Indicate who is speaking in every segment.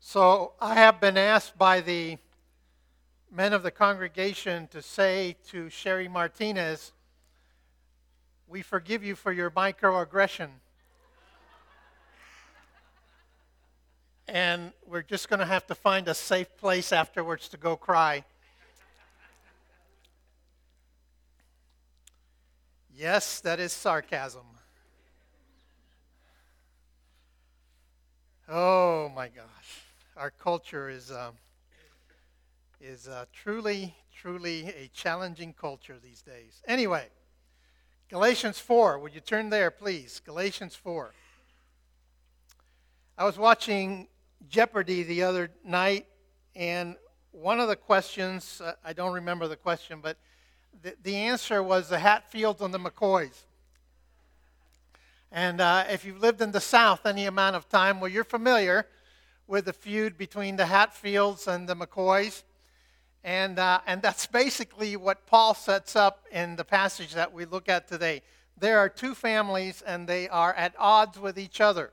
Speaker 1: So I have been asked by the men of the congregation to say to Sherry Martinez, we forgive you for your microaggression. And we're just going to have to find a safe place afterwards to go cry. Yes, that is sarcasm. Oh my gosh. Our culture is truly a challenging culture these days. Anyway, Galatians 4. Would you turn there, please? Galatians 4. I was watching Jeopardy the other night, and one of the questions, I don't remember the question, but the answer was the Hatfields and the McCoys. And if you've lived in the South any amount of time, well, you're familiar with the feud between the Hatfields and the McCoys. And that's basically what Paul sets up in the passage that we look at today. There are two families, and they are at odds with each other.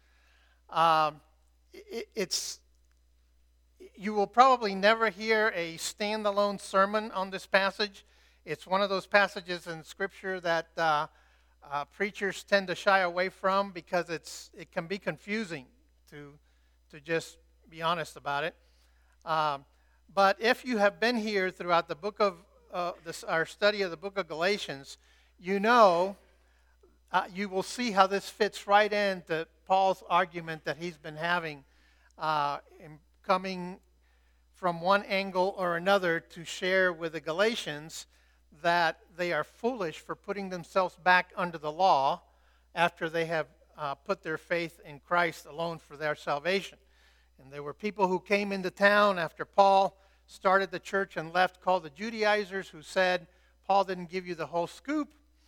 Speaker 1: You will probably never hear a standalone sermon on this passage. It's one of those passages in Scripture that preachers tend to shy away from because it can be confusing to just be honest about it. But if you have been here throughout the book of our study of the book of Galatians, you know you will see how this fits right into Paul's argument that he's been having, coming from one angle or another to share with the Galatians that they are foolish for putting themselves back under the law after they have put their faith in Christ alone for their salvation. And there were people who came into town after Paul started the church and left called the Judaizers, who said, Paul didn't give you the whole scoop.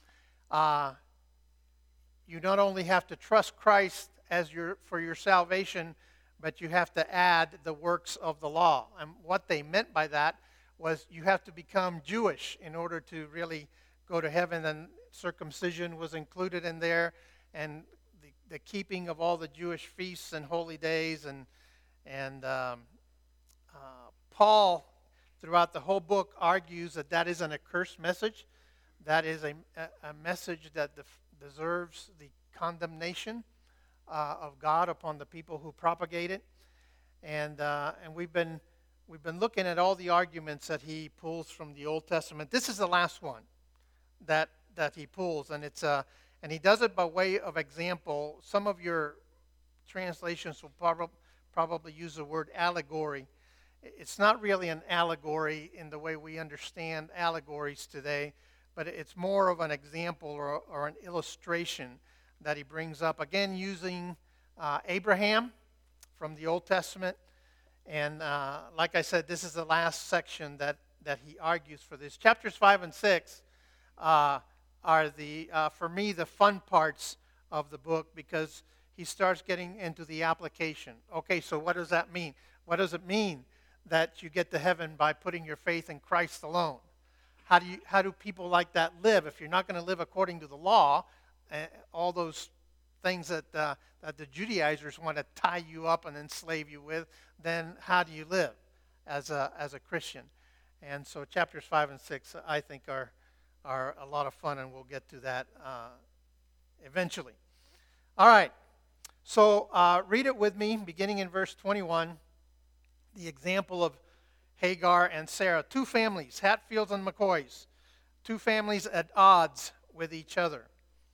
Speaker 1: You not only have to trust Christ for your salvation, but you have to add the works of the law. And what they meant by that was you have to become Jewish in order to really go to heaven, and circumcision was included in there, and the keeping of all the Jewish feasts and holy days, and Paul, throughout the whole book, argues that is an accursed message. That is a message that deserves the condemnation of God upon the people who propagate it. And we've been looking at all the arguments that he pulls from the Old Testament. This is the last one that he pulls, and and he does it by way of example. Some of your translations will probably use the word allegory. It's not really an allegory in the way we understand allegories today, but it's more of an example or an illustration that he brings up, again using Abraham from the Old Testament. And like I said, this is the last section that he argues for this. Chapters 5 and 6 are for me, the fun parts of the book, because he starts getting into the application. Okay, so what does that mean? What does it mean that you get to heaven by putting your faith in Christ alone? How do people like that live? If you're not going to live according to the law, all those things that the Judaizers want to tie you up and enslave you with, then how do you live as a Christian? And so chapters 5 and 6, I think, are a lot of fun, and we'll get to that eventually. All right. So read it with me, beginning in verse 21, the example of Hagar and Sarah. Two families, Hatfields and McCoys. Two families at odds with each other.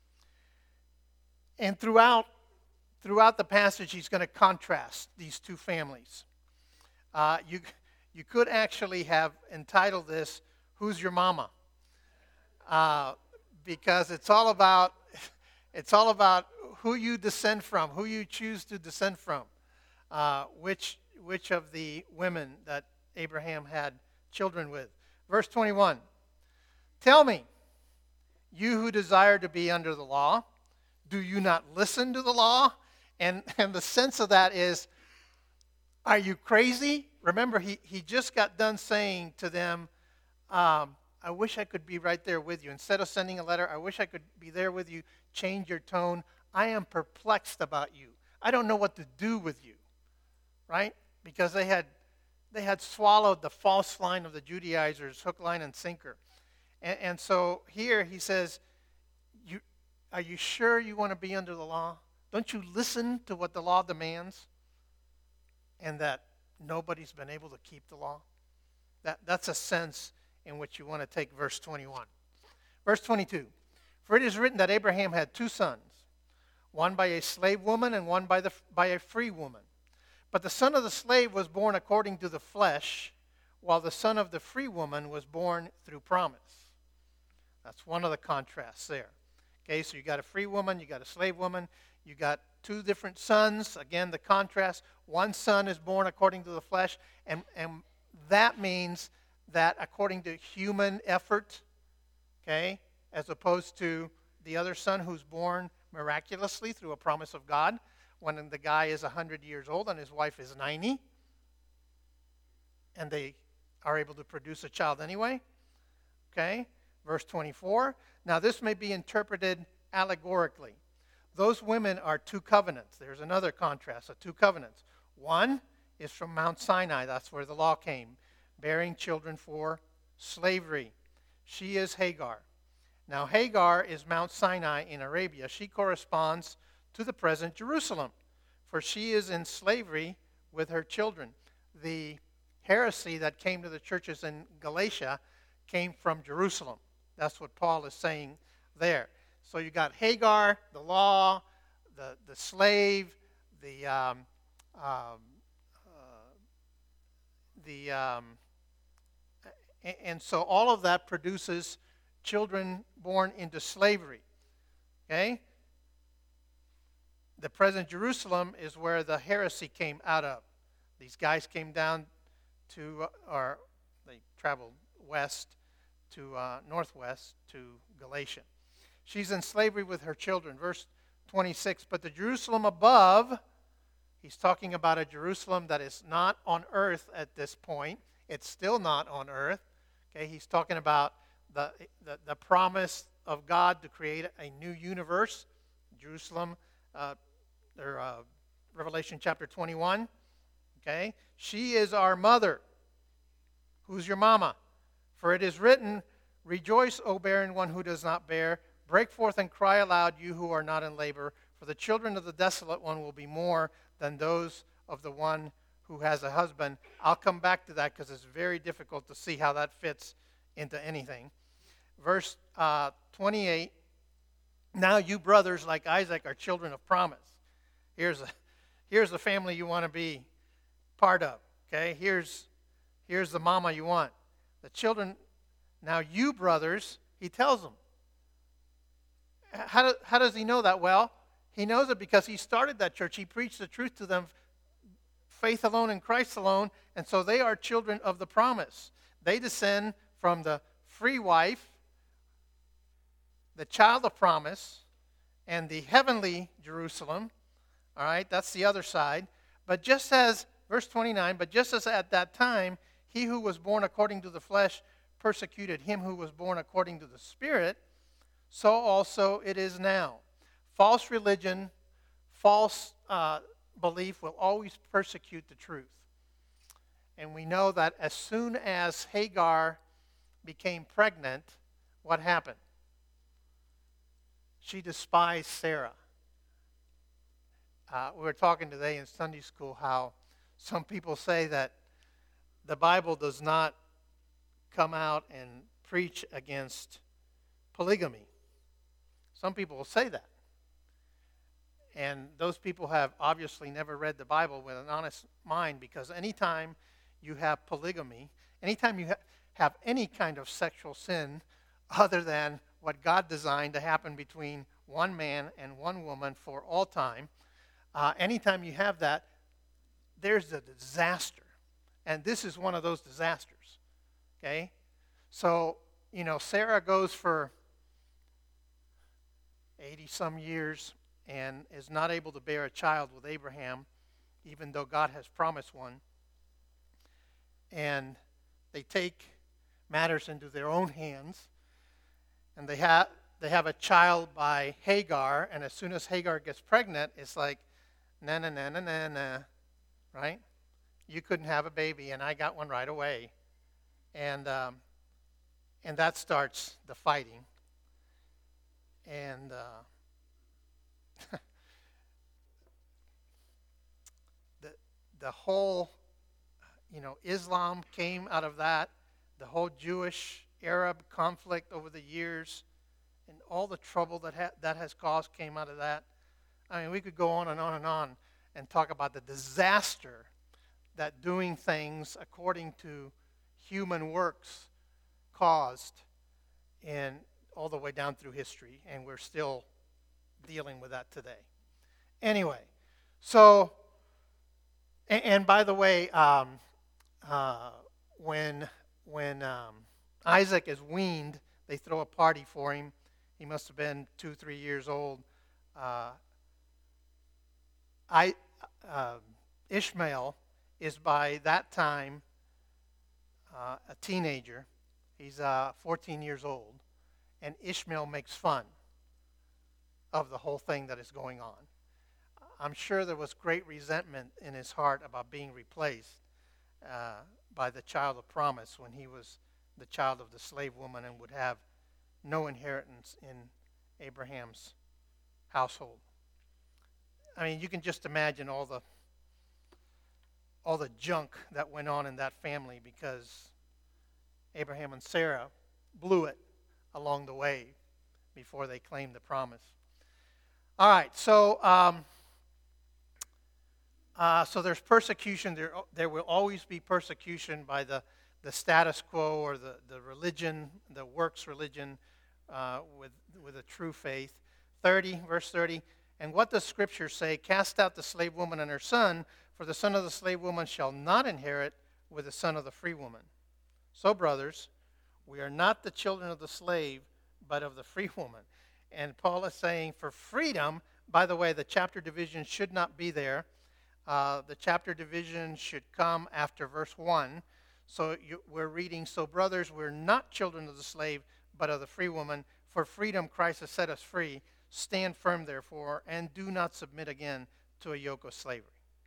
Speaker 1: And throughout the passage, he's going to contrast these two families. You could actually have entitled this, Who's Your Mama? Because it's all about who you descend from, who you choose to descend from, which of the women that Abraham had children with. Verse 21, tell me, you who desire to be under the law, do you not listen to the law? And the sense of that is, are you crazy? Remember, he just got done saying to them, I wish I could be right there with you. Instead of sending a letter, I wish I could be there with you. Change your tone. I am perplexed about you. I don't know what to do with you. right? Because they had swallowed the false line of the Judaizers, hook, line, and sinker. And so here he says, are you sure you want to be under the law? Don't you listen to what the law demands? And that nobody's been able to keep the law? That's a sense in which you want to take verse 21. Verse 22. For it is written that Abraham had two sons, one by a slave woman and one by a free woman. But the son of the slave was born according to the flesh, while the son of the free woman was born through promise. That's one of the contrasts there. Okay, so you got a free woman, you got a slave woman, you got two different sons. Again, the contrast. One son is born according to the flesh, and that means that according to human effort, okay, as opposed to the other son who's born miraculously through a promise of God, when the guy is 100 years old and his wife is 90, and they are able to produce a child anyway. Okay, verse 24. Now this may be interpreted allegorically. Those women are two covenants. There's another contrast of two covenants. One is from Mount Sinai. That's where the law came, bearing children for slavery. She is Hagar. Now Hagar is Mount Sinai in Arabia. She corresponds to the present Jerusalem, for she is in slavery with her children. The heresy that came to the churches in Galatia came from Jerusalem. That's what Paul is saying there. So you got Hagar, the law, the slave, and so all of that produces children born into slavery. Okay? The present Jerusalem is where the heresy came out of. These guys came down or they traveled west to northwest to Galatia. She's in slavery with her children. Verse 26, but the Jerusalem above, he's talking about a Jerusalem that is not on earth at this point. It's still not on earth. Okay, he's talking about the promise of God to create a new universe. Jerusalem, Revelation chapter 21. Okay, she is our mother. Who's your mama? For it is written, rejoice, O barren one who does not bear. Break forth and cry aloud, you who are not in labor. For the children of the desolate one will be more than those of the one who has a husband. I'll come back to that because it's very difficult to see how that fits into anything. Verse 28, now you brothers like Isaac are children of promise. Here's the family you want to be part of. Okay, here's the mama you want. The children, now you brothers, he tells them. How does he know that? Well, he knows it because he started that church. He preached the truth to them, faith alone in Christ alone, and so they are children of the promise. They descend from the free wife, the child of promise, and the heavenly Jerusalem. All right, that's the other side. But just as, verse 29, but just as at that time, he who was born according to the flesh persecuted him who was born according to the Spirit, so also it is now. False religion, false belief will always persecute the truth. And we know that as soon as Hagar became pregnant, what happened? She despised Sarah. We were talking today in Sunday school how some people say that the Bible does not come out and preach against polygamy. Some people will say that. And those people have obviously never read the Bible with an honest mind, because anytime you have polygamy, anytime you have any kind of sexual sin other than what God designed to happen between one man and one woman for all time, anytime you have that, there's a disaster. And this is one of those disasters. Okay? So, Sarah goes for 80-some years and is not able to bear a child with Abraham, even though God has promised one. And they take matters into their own hands, and they have a child by Hagar, and as soon as Hagar gets pregnant, it's like, na-na-na-na-na-na, right? you couldn't have a baby, and I got one right away. And that starts the fighting. And the whole, Islam came out of that. The whole Jewish-Arab conflict over the years and all the trouble that has caused came out of that. I mean, we could go on and on and on and talk about the disaster that doing things according to human works caused, and all the way down through history, and we're still dealing with that today. Anyway, so, and by the way, when Isaac is weaned, they throw a party for him. He must have been 2-3 years old. Ishmael is by that time a teenager. He's 14 years old. And Ishmael makes fun of the whole thing that is going on. I'm sure there was great resentment in his heart about being replaced by the child of promise when he was the child of the slave woman and would have no inheritance in Abraham's household. I mean, you can just imagine all the junk that went on in that family because Abraham and Sarah blew it along the way before they claimed the promise. All right, so so there's persecution. There will always be persecution by the status quo or the religion, the works religion with a true faith. Verse 30, and what does Scripture say? Cast out the slave woman and her son, for the son of the slave woman shall not inherit with the son of the free woman. So, brothers, we are not the children of the slave, but of the free woman. And Paul is saying for freedom, by the way, the chapter division should not be there. The chapter division should come after verse 1. So we're reading, so brothers, we're not children of the slave, but of the free woman. For freedom Christ has set us free. Stand firm, therefore, and do not submit again to a yoke of slavery.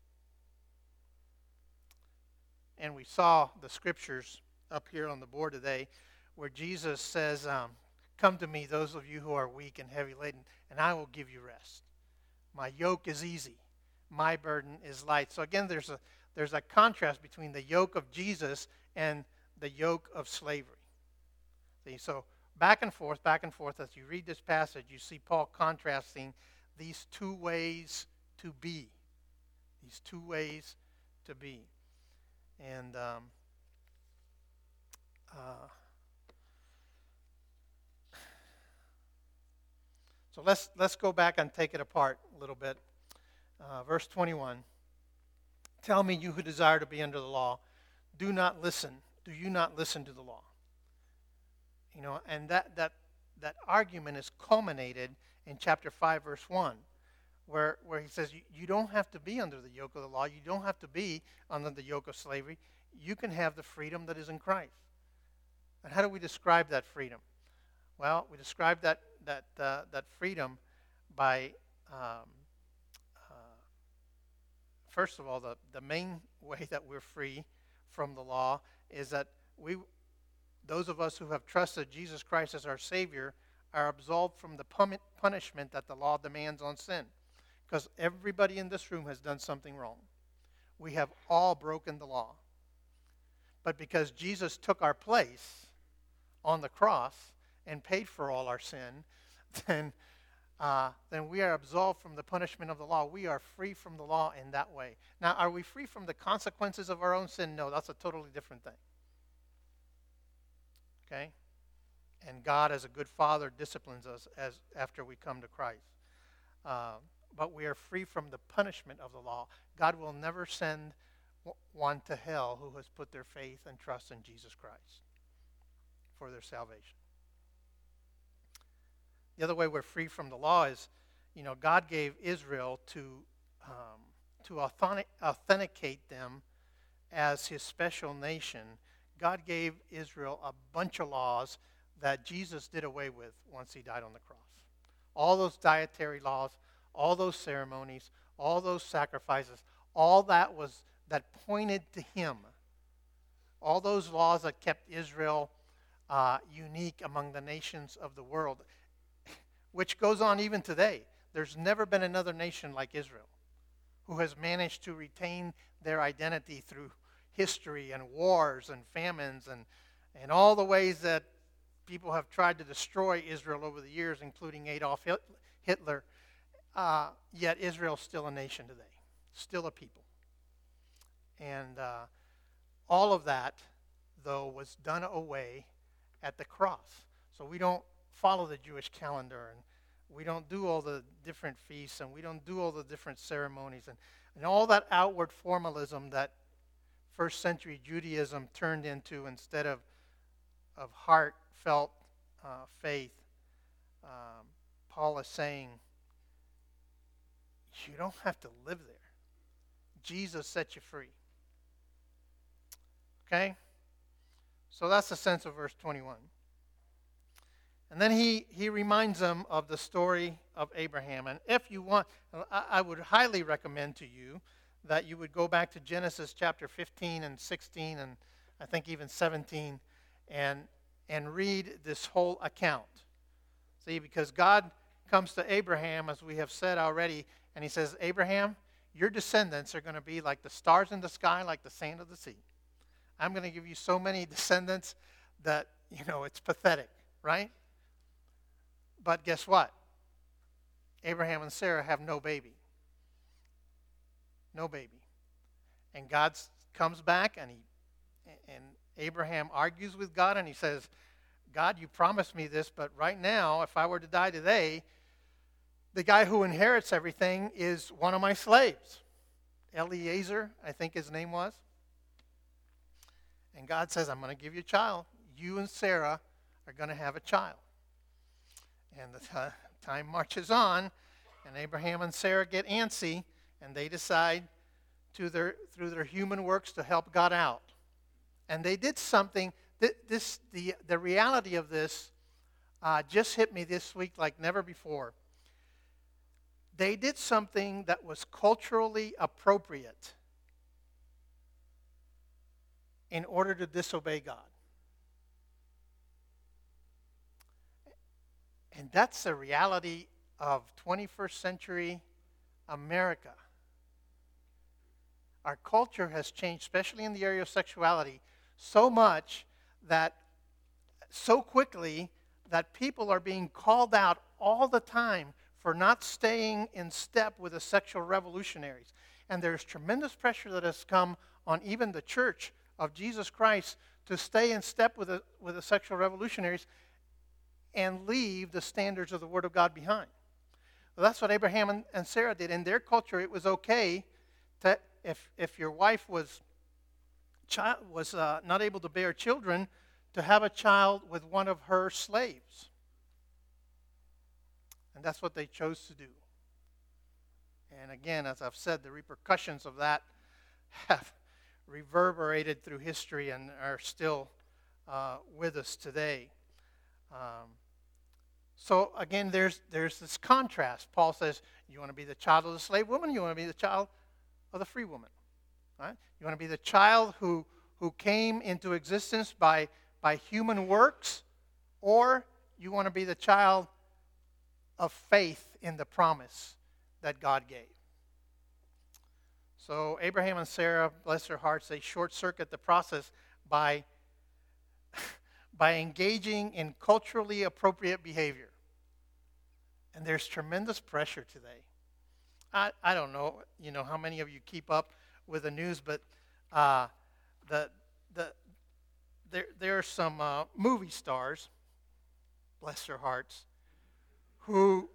Speaker 1: And we saw the scriptures up here on the board today where Jesus says, come to me, those of you who are weak and heavy laden, and I will give you rest. My yoke is easy. My burden is light. So again, there's a contrast between the yoke of Jesus and the yoke of slavery. See, so back and forth, as you read this passage, you see Paul contrasting these two ways to be. These two ways to be. And so let's go back and take it apart a little bit. Verse 21. Tell me, you who desire to be under the law, do you not listen to the law? And that argument is culminated in chapter 5, verse 1, where he says you don't have to be under the yoke of the law. You don't have to be under the yoke of slavery. You can have the freedom that is in Christ. And how do we describe that freedom? Well, we describe that freedom by, first of all, the main way that we're free from the law is that those of us who have trusted Jesus Christ as our Savior are absolved from the punishment that the law demands on sin. Because everybody in this room has done something wrong. We have all broken the law. But because Jesus took our place on the cross and paid for all our sin, then we are absolved from the punishment of the law. We are free from the law in that way. Now, are we free from the consequences of our own sin? No, that's a totally different thing. Okay? And God, as a good father, disciplines us after we come to Christ. But we are free from the punishment of the law. God will never send one to hell who has put their faith and trust in Jesus Christ for their salvation. The other way we're free from the law is, God gave Israel to authenticate them as his special nation. God gave Israel a bunch of laws that Jesus did away with once he died on the cross. All those dietary laws, all those ceremonies, all those sacrifices, all that was that pointed to him. All those laws that kept Israel unique among the nations of the world, which goes on even today. There's never been another nation like Israel who has managed to retain their identity through history and wars and famines and all the ways that people have tried to destroy Israel over the years, including Adolf Hitler. Yet Israel's still a nation today, still a people. And all of that, though, was done away at the cross. So we don't follow the Jewish calendar, and we don't do all the different feasts, and we don't do all the different ceremonies, and all that outward formalism that first century Judaism turned into instead of heartfelt faith. Paul is saying, you don't have to live there. Jesus set you free. Okay? So that's the sense of verse 21. And then he reminds them of the story of Abraham. And if you want, I would highly recommend to you that you would go back to Genesis chapter 15 and 16 and I think even 17 and read this whole account. See, because God comes to Abraham, as we have said already, and he says, Abraham, your descendants are going to be like the stars in the sky, like the sand of the sea. I'm going to give you so many descendants that, it's pathetic, right? But guess what? Abraham and Sarah have no baby. No baby. And God comes back and Abraham argues with God and he says, God, you promised me this, but right now, if I were to die today, the guy who inherits everything is one of my slaves. Eliezer, I think his name was. And God says, I'm going to give you a child. You and Sarah are going to have a child. And the time marches on, and Abraham and Sarah get antsy, and they decide through their human works to help God out. And they did something. The reality of this just hit me this week like never before. They did something that was culturally appropriate in order to disobey God. And that's the reality of 21st century America. Our culture has changed, especially in the area of sexuality, so much that so quickly that people are being called out all the time for not staying in step with the sexual revolutionaries. And there's tremendous pressure that has come on even the church of Jesus Christ to stay in step with the sexual revolutionaries and leave the standards of the Word of God behind. Well, that's what Abraham and Sarah did. In their culture, it was okay to, if your wife was not able to bear children, to have a child with one of her slaves. And that's what they chose to do. And again, as I've said, the repercussions of that have reverberated through history and are still with us today. So again, there's this contrast. Paul says, you want to be the child of the slave woman, you want to be the child of the free woman. Right? You want to be the child who came into existence by human works, or you want to be the child of faith in the promise that God gave. So Abraham and Sarah, bless their hearts, they short-circuit the process by engaging in culturally appropriate behavior. And there's tremendous pressure today. I don't know, how many of you keep up with the news, but there are some movie stars, bless their hearts, who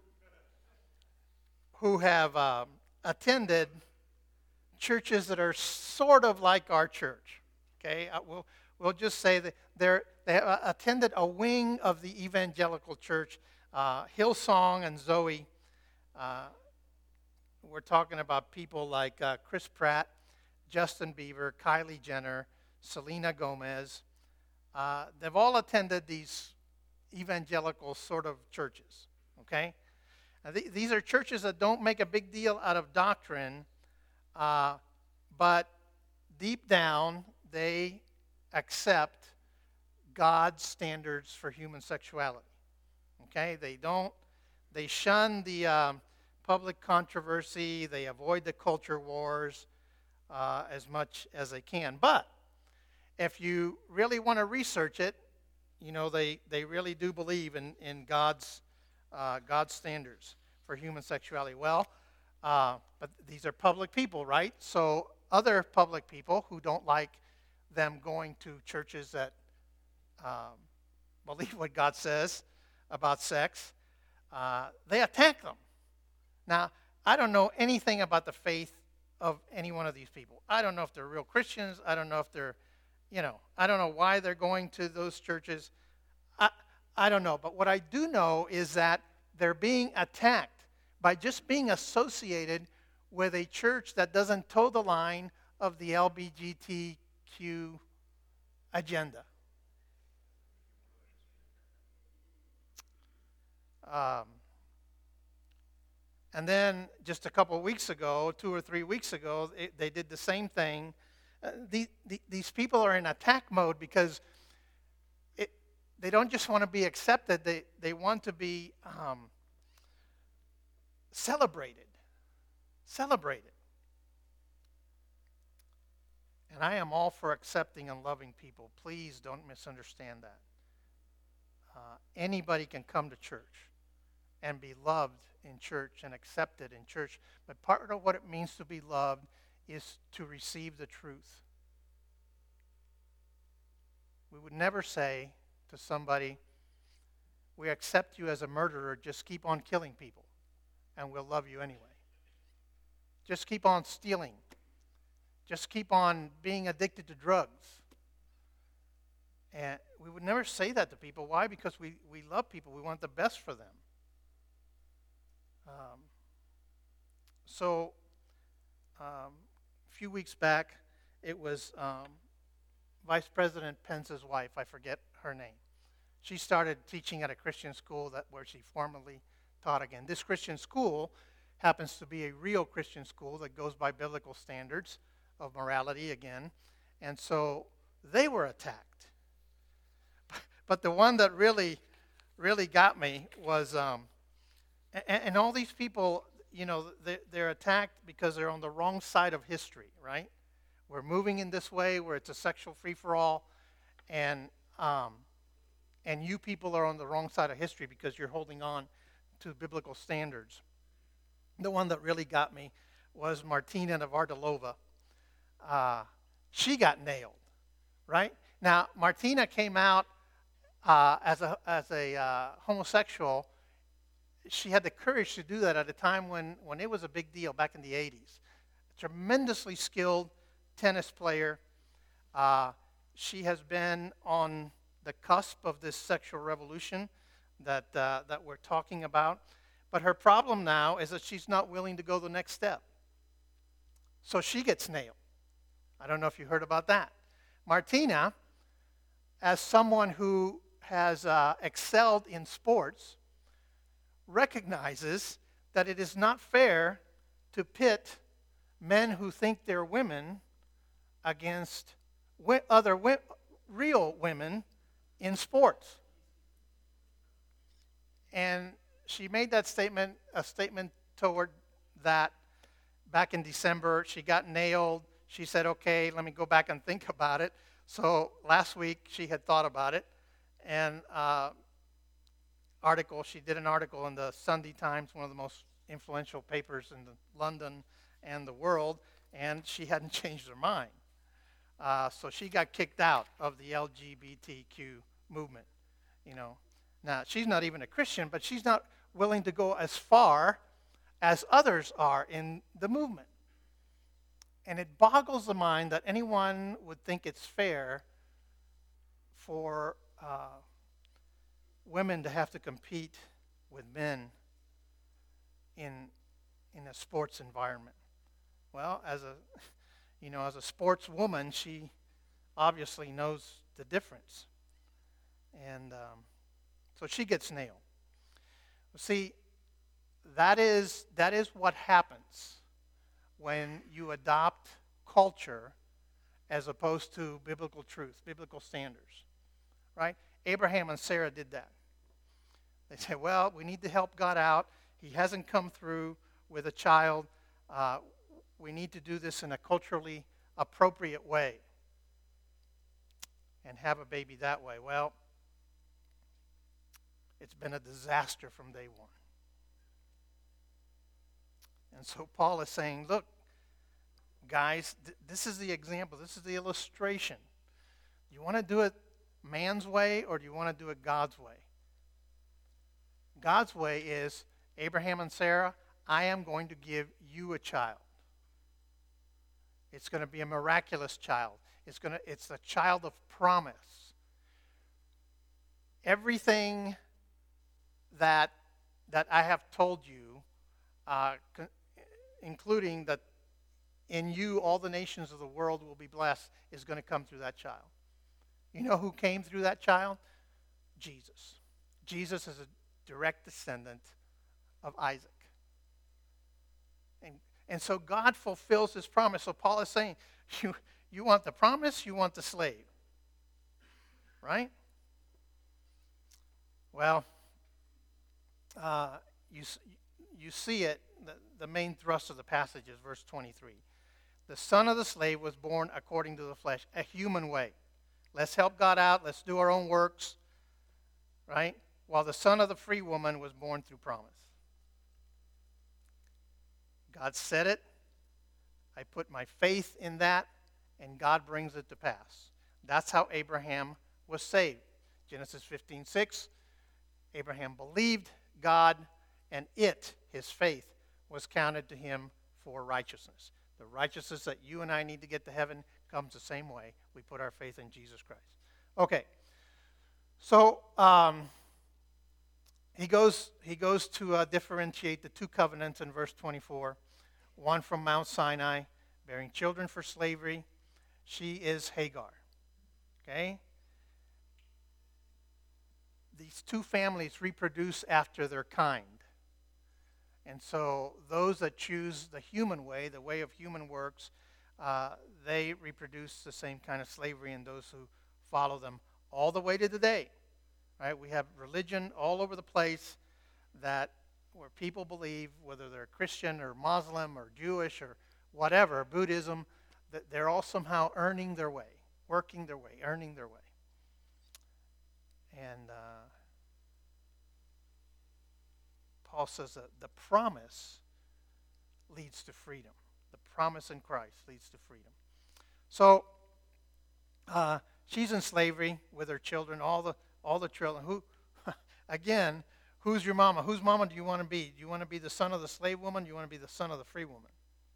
Speaker 1: have attended churches that are sort of like our church. Okay, we'll just say that they have attended a wing of the evangelical church, Hillsong and Zoe. We're talking about people like Chris Pratt, Justin Bieber, Kylie Jenner, Selena Gomez. They've all attended these evangelical sort of churches. Okay, now, these are churches that don't make a big deal out of doctrine, but deep down, they accept God's standards for human sexuality. Okay? They shun the public controversy. They avoid the culture wars as much as they can. But if you really want to research it, they really do believe in God's standards for human sexuality. Well, but these are public people, right? So other public people who don't like them going to churches that believe what God says about sex, they attack them. Now, I don't know anything about the faith of any one of these people. I don't know if they're real Christians. I don't know if they're, I don't know why they're going to those churches. I don't know. But what I do know is that they're being attacked by just being associated with a church that doesn't toe the line of the LGBTQ agenda. And then just a couple of weeks ago, 2 or 3 weeks ago, they did the same thing. These people are in attack mode because they don't just want to be accepted, they want to be celebrated. Celebrated. And I am all for accepting and loving people. Please don't misunderstand that. Anybody can come to church and be loved in church and accepted in church. But part of what it means to be loved is to receive the truth. We would never say to somebody, we accept you as a murderer, just keep on killing people, and we'll love you anyway. Just keep on stealing. Just keep on being addicted to drugs. And we would never say that to people. Why? Because we love people. We want the best for them. A few weeks back, it was Vice President Pence's wife. I forget her name. She started teaching at a Christian school where she formerly taught again. This Christian school happens to be a real Christian school that goes by biblical standards of morality again. And so they were attacked. But the one that really, really got me was, and all these people, they're attacked because they're on the wrong side of history, right? We're moving in this way where it's a sexual free-for-all, and you people are on the wrong side of history because you're holding on to biblical standards. The one that really got me was Martina Navratilova. She got nailed, right? Now, Martina came out as a homosexual. She had the courage to do that at a time when it was a big deal back in the 80s. A tremendously skilled tennis player. She has been on the cusp of this sexual revolution that we're talking about. But her problem now is that she's not willing to go the next step. So she gets nailed. I don't know if you heard about that. Martina, as someone who has excelled in sports, recognizes that it is not fair to pit men who think they're women against other real women in sports. And she made that statement, a statement toward that back in December. She got nailed. She said, okay, let me go back and think about it. So last week she had thought about it. And she did an article in the Sunday Times, one of the most influential papers in London and the world, and she hadn't changed her mind. So she got kicked out of the LGBTQ movement. Now she's not even a Christian, but she's not willing to go as far as others are in the movement. And it boggles the mind that anyone would think it's fair for women to have to compete with men in a sports environment. Well, as a sportswoman, she obviously knows the difference, and so she gets nailed. See, that is what happens when you adopt culture as opposed to biblical truth, biblical standards, right? Abraham and Sarah did that. They said, well, we need to help God out. He hasn't come through with a child. We need to do this in a culturally appropriate way and have a baby that way. Well, it's been a disaster from day one. And so Paul is saying, look, guys, this is the example. This is the illustration. You want to do it man's way, or do you want to do it God's way? God's way is, Abraham and Sarah, I am going to give you a child. It's going to be a miraculous child. It's a child of promise. Everything that I have told you, including that in you all the nations of the world will be blessed, is going to come through that child. You know who came through that child? Jesus. Jesus is a direct descendant of Isaac. And so God fulfills his promise. So Paul is saying, you want the promise, you want the slave. Right? Well, you see it, the main thrust of the passage is verse 23. The son of the slave was born according to the flesh, a human way. Let's help God out. Let's do our own works. Right? While the son of the free woman was born through promise. God said it. I put my faith in that, and God brings it to pass. That's how Abraham was saved. Genesis 15:6. Abraham believed God, and his faith, was counted to him for righteousness. The righteousness that you and I need to get to heaven comes the same way. We put our faith in Jesus Christ. Okay. So he goes to differentiate the two covenants in verse 24. One from Mount Sinai, bearing children for slavery. She is Hagar. Okay? These two families reproduce after their kind. And so those that choose the human way, the way of human works, they reproduce the same kind of slavery, and those who follow them all the way to today. Right? We have religion all over the place where people believe, whether they're Christian or Muslim or Jewish or whatever, Buddhism, that they're all somehow earning their way, working their way, earning their way. And Paul says that the promise leads to freedom. The promise in Christ leads to freedom. So she's in slavery with her children, all the children. Again, who's your mama? Whose mama do you want to be? Do you want to be the son of the slave woman? Do you want to be the son of the free woman?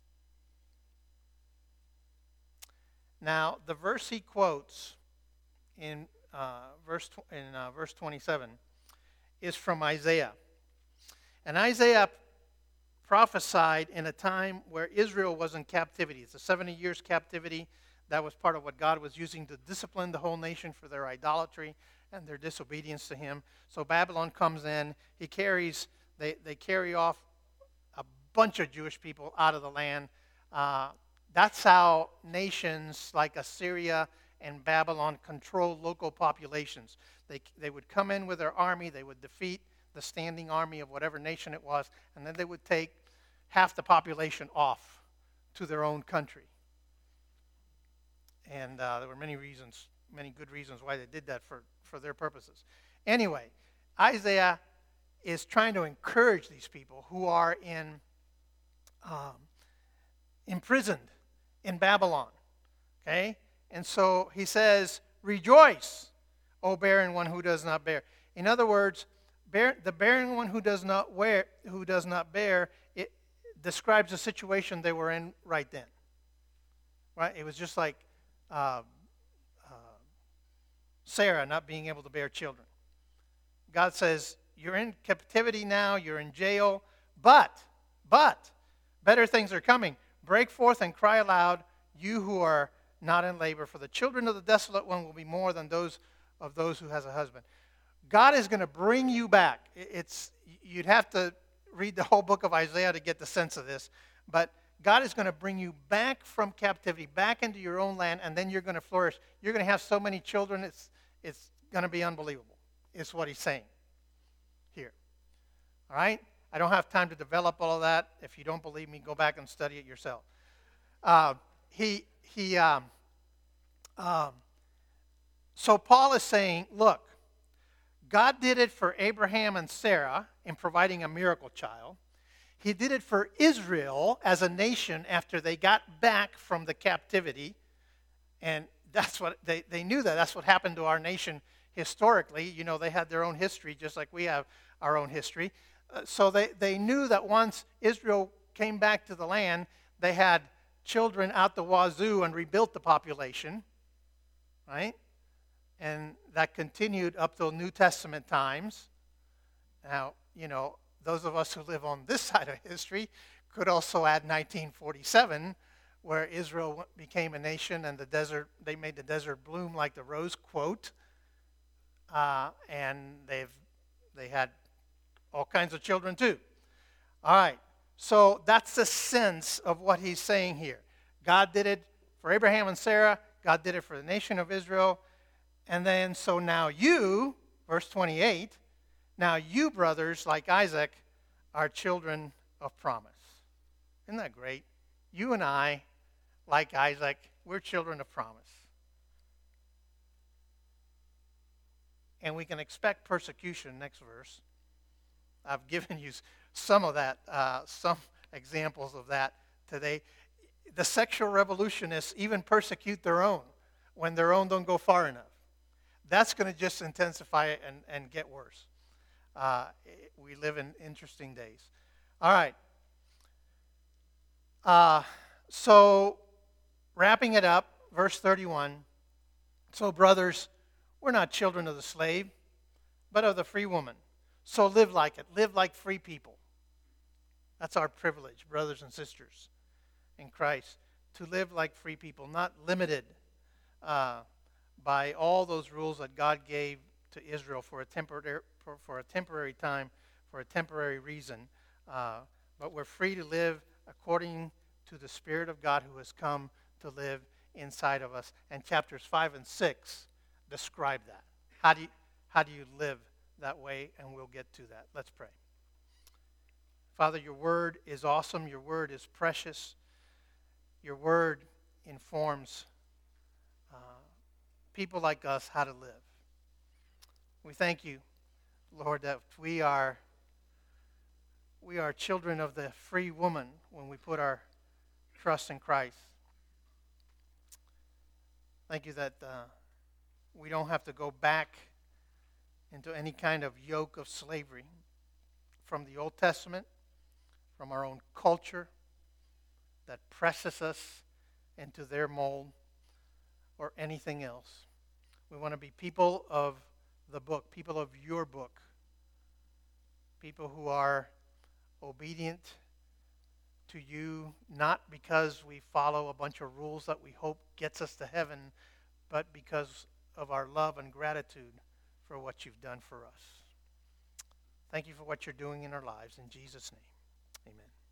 Speaker 1: Now, the verse he quotes in verse 27 is from Isaiah. And Isaiah prophesied in a time where Israel was in captivity. It's a 70 years captivity. That was part of what God was using to discipline the whole nation for their idolatry and their disobedience to him. So Babylon comes in. They carry off a bunch of Jewish people out of the land. That's how nations like Assyria and Babylon control local populations. They would come in with their army. They would defeat the standing army of whatever nation it was, and then they would take half the population off to their own country. And there were many good reasons why they did that for their purposes. Anyway, Isaiah is trying to encourage these people who are imprisoned in Babylon. Okay? And so he says, "Rejoice, O barren one who does not bear." In other words, the barren one who does not bear, it describes the situation they were in right then. Right? It was just like Sarah not being able to bear children. God says, you're in captivity now, you're in jail, but better things are coming. Break forth and cry aloud, you who are not in labor, for the children of the desolate one will be more than those who has a husband. God is going to bring you back. You'd have to read the whole book of Isaiah to get the sense of this, but God is going to bring you back from captivity, back into your own land, and then you're going to flourish. You're going to have so many children, it's going to be unbelievable, is what he's saying here. All right? I don't have time to develop all of that. If you don't believe me, go back and study it yourself. So Paul is saying, look, God did it for Abraham and Sarah in providing a miracle child. He did it for Israel as a nation after they got back from the captivity. And that's what they knew that. That's what happened to our nation historically. You know, they had their own history just like we have our own history. So they knew that once Israel came back to the land, they had children out the wazoo and rebuilt the population, right? And that continued up till New Testament times. Now, you know, those of us who live on this side of history could also add 1947, where Israel became a nation and they made the desert bloom like the rose, quote. And they had all kinds of children too. All right. So that's the sense of what he's saying here. God did it for Abraham and Sarah. God did it for the nation of Israel. And then, so now you, verse 28, now you, brothers, like Isaac, are children of promise. Isn't that great? You and I, like Isaac, we're children of promise. And we can expect persecution, next verse. I've given you some of that, some examples of that today. The sexual revolutionists even persecute their own when their own don't go far enough. That's going to just intensify it and get worse. We live in interesting days. All right. So, wrapping it up, verse 31. So, brothers, we're not children of the slave, but of the free woman. So live like it. Live like free people. That's our privilege, brothers and sisters in Christ, to live like free people, not limited by all those rules that God gave to Israel for a temporary time, for a temporary reason. But we're free to live according to the Spirit of God who has come to live inside of us. And chapters 5 and 6 describe that. How do you live that way? And we'll get to that. Let's pray. Father, your word is awesome. Your word is precious. Your word informs people like us how to live. We thank you, Lord, that we are children of the free woman when we put our trust in Christ. Thank you that we don't have to go back into any kind of yoke of slavery from the Old Testament, from our own culture that presses us into their mold, or anything else. We want to be people of the book, people of your book, people who are obedient to you, not because we follow a bunch of rules that we hope gets us to heaven, but because of our love and gratitude for what you've done for us. Thank you for what you're doing in our lives. In Jesus' name, amen.